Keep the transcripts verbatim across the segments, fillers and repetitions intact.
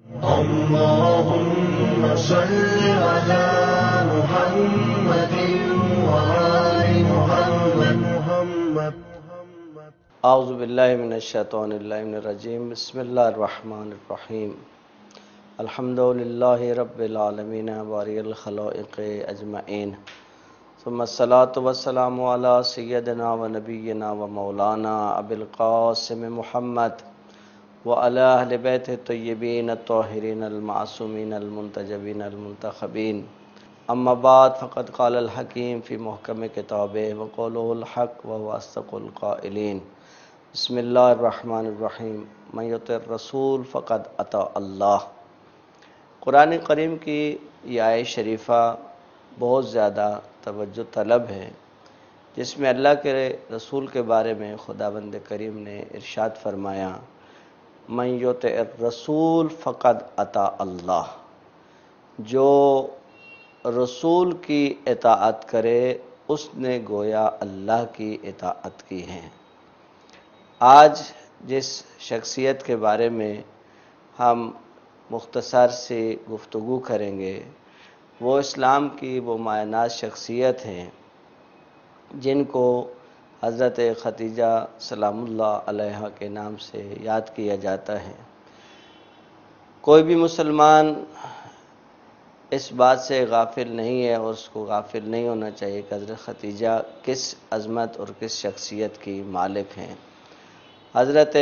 اللهم صل على محمد وآل محمد. اعوذ باللہ من الشیطان الرجیم. بسم اللہ الرحمن الرحیم. الحمد للہ رب العالمین باری الخلائق اجمعین، ثم الصلاة والسلام علی سیدنا و نبینا و مولانا ابی القاسم محمد وعلی اہل بیت الطیبین الطاہرین المعصومین المنتجبین المنتخبین. اما بعد فقد قال الحکیم فی محکم کتابہ وقولہ الحق وهو اصدق القائلین. بسم اللہ الرحمن الرحیم. من یطع الرسول فقد اطاع اللہ. قرآن کریم کی یہ آیت شریفہ بہت زیادہ توجہ طلب ہے، جس میں اللہ کے رسول کے بارے میں خداوند کریم نے ارشاد فرمایا، من یطع الرسول فقد اطاع اللہ. جو رسول کی اطاعت کرے اس نے گویا اللہ کی اطاعت کی ہے. آج جس شخصیت کے بارے میں ہم مختصر سے گفتگو کریں گے وہ اسلام کی وہ مایہ شخصیت ہیں جن کو حضرت ختیجہ سلام اللہ علیہا کے نام سے یاد کیا جاتا ہے. کوئی بھی مسلمان اس بات سے غافل نہیں ہے اور اس کو غافل نہیں ہونا چاہیے کہ حضرت ختیجہ کس عظمت اور کس شخصیت کی مالک ہیں. حضرت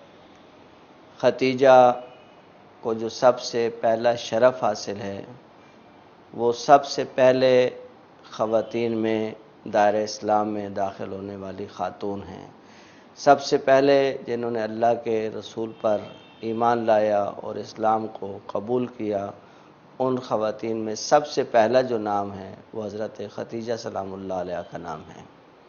ختیجہ کو جو سب سے پہلا شرف حاصل ہے وہ سب سے پہلے خواتین میں دائرہ اسلام میں داخل ہونے والی خاتون ہیں. سب سے پہلے جنہوں نے اللہ کے رسول پر ایمان لایا اور اسلام کو قبول کیا، ان خواتین میں سب سے پہلا جو نام ہے وہ حضرت ختیجہ سلام اللہ علیہ کا نام ہے.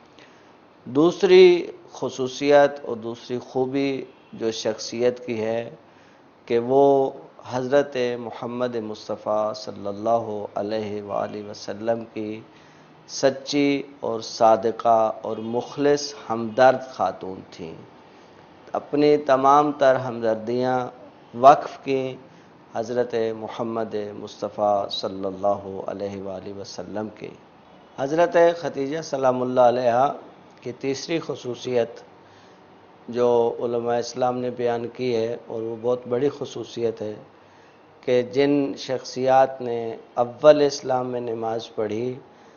دوسری خصوصیت اور دوسری خوبی جو شخصیت کی ہے کہ وہ حضرت محمد مصطفیٰ صلی اللہ علیہ وآلہ وسلم کی سچی اور صادقہ اور مخلص ہمدرد خاتون تھیں. اپنی تمام تر ہمدردیاں وقف کی حضرت محمد مصطفیٰ صلی اللہ علیہ وآلہ وسلم کی. حضرت ختیجہ سلام اللہ علیہ کی تیسری خصوصیت جو علماء اسلام نے بیان کی ہے اور وہ بہت بڑی خصوصیت ہے کہ جن شخصیات نے اول اسلام میں نماز پڑھی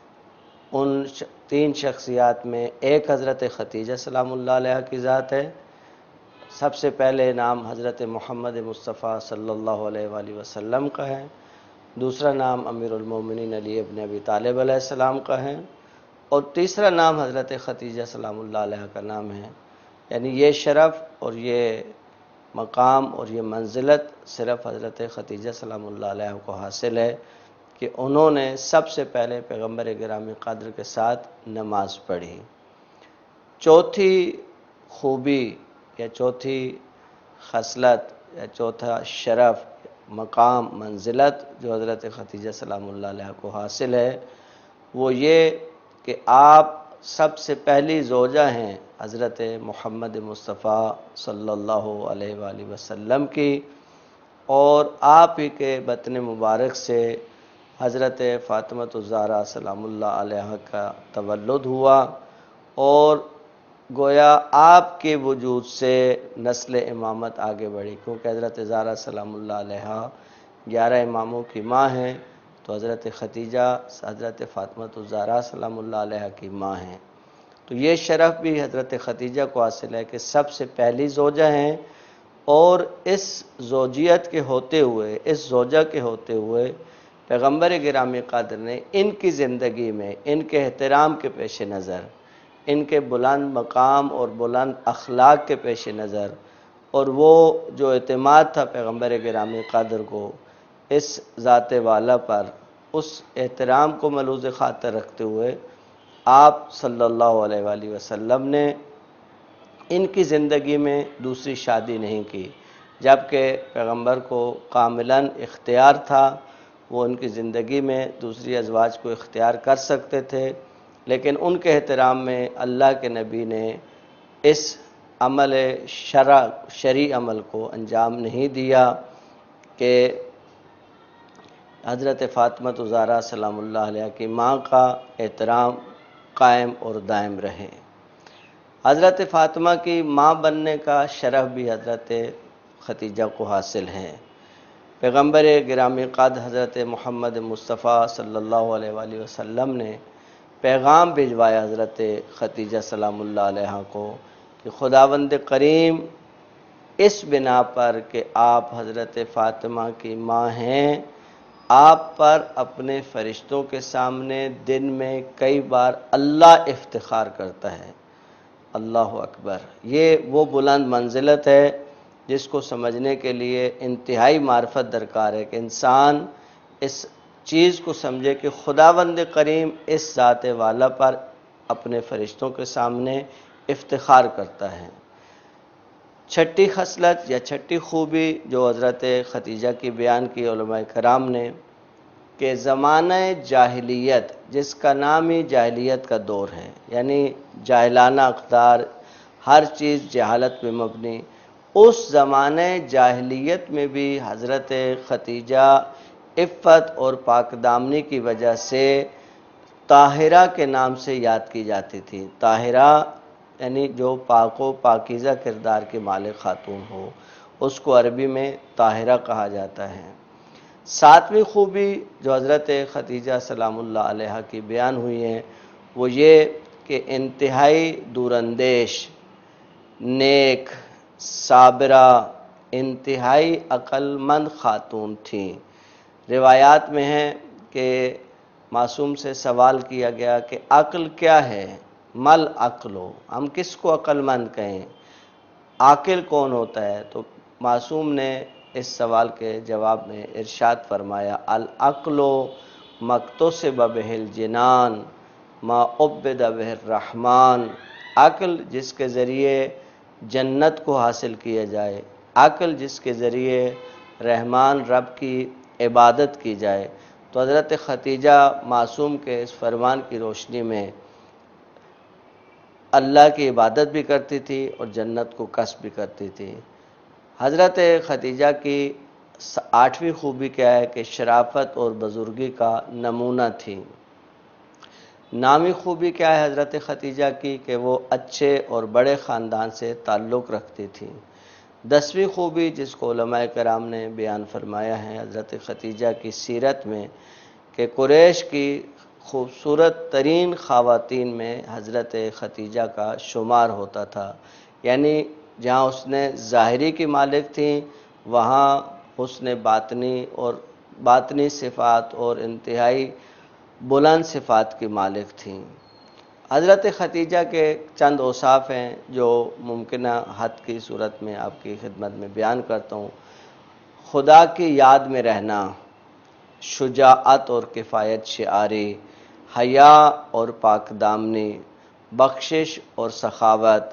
ان تین شخصیات میں ایک حضرت ختیجہ سلام اللہ علیہ کی ذات ہے. سب سے پہلے نام حضرت محمد مصطفیٰ صلی اللہ علیہ وآلہ وسلم کا ہے، دوسرا نام امیر المومنین علی ابن ابی طالب علیہ السلام کا ہے، اور تیسرا نام حضرت ختیجہ سلام اللہ علیہ کا نام ہے. یعنی یہ شرف اور یہ مقام اور یہ منزلت صرف حضرت ختیجہ سلام اللہ علیہ کو حاصل ہے کہ انہوں نے سب سے پہلے پیغمبر گرامی قدر کے ساتھ نماز پڑھی. چوتھی خوبی یا چوتھی خصلت یا چوتھا شرف، مقام، منزلت جو حضرت ختیجہ سلام اللہ علیہ کو حاصل ہے وہ یہ کہ آپ سب سے پہلی زوجہ ہیں حضرت محمد مصطفیٰ صلی اللہ علیہ وآلہ وسلم کی، اور آپ ہی کے بطن مبارک سے حضرت فاطمہ الزہرا سلام اللہ علیہ کا تولد ہوا، اور گویا آپ کے وجود سے نسل امامت آگے بڑھی، کیونکہ حضرت زہرا سلام اللہ علیہ گیارہ اماموں کی ماں ہیں تو حضرت ختیجہ حضرت فاطمہ الزہرا سلام اللہ علیہ کی ماں ہیں. تو یہ شرف بھی حضرت ختیجہ کو حاصل ہے کہ سب سے پہلی زوجہ ہیں، اور اس زوجیت کے ہوتے ہوئے اس زوجہ کے ہوتے ہوئے پیغمبر گرامی قدر نے ان کی زندگی میں ان کے احترام کے پیش نظر، ان کے بلند مقام اور بلند اخلاق کے پیش نظر، اور وہ جو اعتماد تھا پیغمبر گرامی قدر کو اس ذات والا پر، اس احترام کو ملحوظ خاطر رکھتے ہوئے آپ صلی اللہ علیہ وآلہ وسلم نے ان کی زندگی میں دوسری شادی نہیں کی، جبکہ پیغمبر کو کاملاً اختیار تھا، وہ ان کی زندگی میں دوسری ازواج کو اختیار کر سکتے تھے، لیکن ان کے احترام میں اللہ کے نبی نے اس عمل شرع شرعی عمل کو انجام نہیں دیا. کہ حضرت فاطمہ زہرا سلام اللہ علیہ کی ماں کا احترام قائم اور دائم رہے۔ حضرت فاطمہ کی ماں بننے کا شرف بھی حضرت ختیجہ کو حاصل ہے۔ پیغمبر گرامی قدر حضرت محمد مصطفیٰ صلی اللہ علیہ وآلہ وسلم نے پیغام بھجوایا حضرت ختیجہ سلام اللہ علیہ کو کہ خداوند کریم اس بنا پر کہ آپ حضرت فاطمہ کی ماں ہیں، آپ پر اپنے فرشتوں کے سامنے دن میں کئی بار اللہ افتخار کرتا ہے۔ اللہ اکبر، یہ وہ بلند منزلت ہے جس کو سمجھنے کے لیے انتہائی معرفت درکار ہے کہ انسان اس چیز کو سمجھے کہ خداوند کریم اس ذات والا پر اپنے فرشتوں کے سامنے افتخار کرتا ہے۔ چھٹی خصلت یا چھٹی خوبی جو حضرت ختیجہ کی بیان کی علماء کرام نے کہ زمانہ جاہلیت، جس کا نام ہی جاہلیت کا دور ہے، یعنی جاہلانہ اقدار، ہر چیز جہالت پہ مبنی، اس زمانہ جاہلیت میں بھی حضرت ختیجہ عفت اور پاک دامنی کی وجہ سے طاہرہ کے نام سے یاد کی جاتی تھی۔ طاہرہ یعنی جو پاک و پاکیزہ کردار کی مالک خاتون ہو، اس کو عربی میں طاہرہ کہا جاتا ہے۔ ساتویں خوبی جو حضرت ختیجہ سلام اللہ علیہ کی بیان ہوئی ہے وہ یہ کہ انتہائی دوراندیش، نیک، صابرہ، انتہائی عقل مند خاتون تھیں۔ روایات میں ہے کہ معصوم سے سوال کیا گیا کہ عقل کیا ہے؟ مل عقلو، ہم کس کو عقل مند کہیں؟ عاقل کون ہوتا ہے؟ تو معصوم نے اس سوال کے جواب میں ارشاد فرمایا العقل مکتسب بہ الجنان ما عبد بہ الرحمن، عقل جس کے ذریعے جنت کو حاصل کیا جائے، عقل جس کے ذریعے رحمان رب کی عبادت کی جائے۔ تو حضرت ختیجہ معصوم کے اس فرمان کی روشنی میں اللہ کی عبادت بھی کرتی تھی اور جنت کو کسب بھی کرتی تھی۔ حضرت ختیجہ کی آٹھویں خوبی کیا ہے کہ شرافت اور بزرگی کا نمونہ تھی۔ نامی خوبی کیا ہے حضرت ختیجہ کی کہ وہ اچھے اور بڑے خاندان سے تعلق رکھتی تھی۔ دسویں خوبی جس کو علماء کرام نے بیان فرمایا ہے حضرت ختیجہ کی سیرت میں کہ قریش کی خوبصورت ترین خواتین میں حضرت ختیجہ کا شمار ہوتا تھا، یعنی جہاں اس نے ظاہری کی مالک تھیں وہاں حسن باطنی اور باطنی صفات اور انتہائی بلند صفات کی مالک تھیں۔ حضرت ختیجہ کے چند اوصاف ہیں جو ممکنہ حد کی صورت میں آپ کی خدمت میں بیان کرتا ہوں۔ خدا کی یاد میں رہنا، شجاعت اور کفایت شعاری، حیا اور پاک دامنی، بخشش اور سخاوت،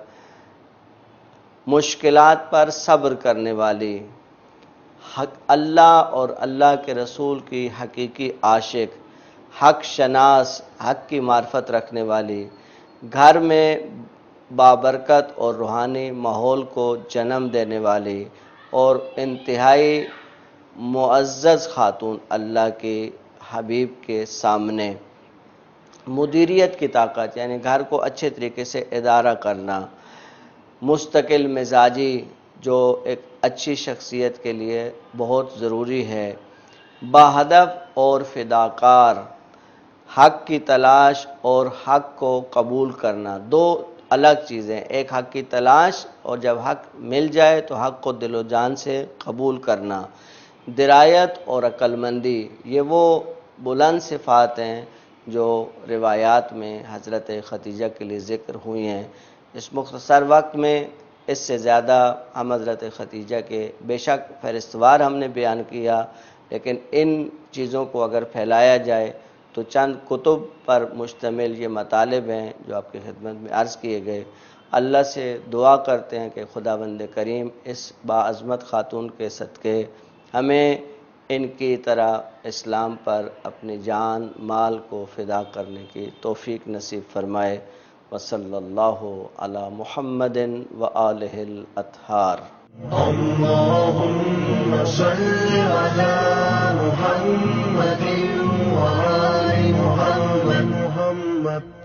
مشکلات پر صبر کرنے والی، حق اللہ اور اللہ کے رسول کی حقیقی عاشق، حق شناس، حق کی معرفت رکھنے والی، گھر میں بابرکت اور روحانی ماحول کو جنم دینے والی اور انتہائی معزز خاتون، اللہ کے حبیب کے سامنے مدیریت کی طاقت، یعنی گھر کو اچھے طریقے سے ادارہ کرنا، مستقل مزاجی جو ایک اچھی شخصیت کے لیے بہت ضروری ہے، باہدف اور فداکار، حق کی تلاش اور حق کو قبول کرنا، دو الگ چیزیں، ایک حق کی تلاش اور جب حق مل جائے تو حق کو دل و جان سے قبول کرنا، درایت اور عقل مندی، یہ وہ بلند صفات ہیں جو روایات میں حضرت ختیجہ کے لیے ذکر ہوئی ہیں۔ اس مختصر وقت میں اس سے زیادہ ہم حضرت ختیجہ کے بے شک فہرستوار ہم نے بیان کیا، لیکن ان چیزوں کو اگر پھیلایا جائے تو چند کتب پر مشتمل یہ مطالب ہیں جو آپ کی خدمت میں عرض کیے گئے۔ اللہ سے دعا کرتے ہیں کہ خداوند کریم اس باعظمت خاتون کے صدقے ہمیں ان کی طرح اسلام پر اپنی جان مال کو فدا کرنے کی توفیق نصیب فرمائے۔ وصلی اللہ علی محمد و آلہ الاطہار۔ اللهم صل على محمد وآل محمد محمد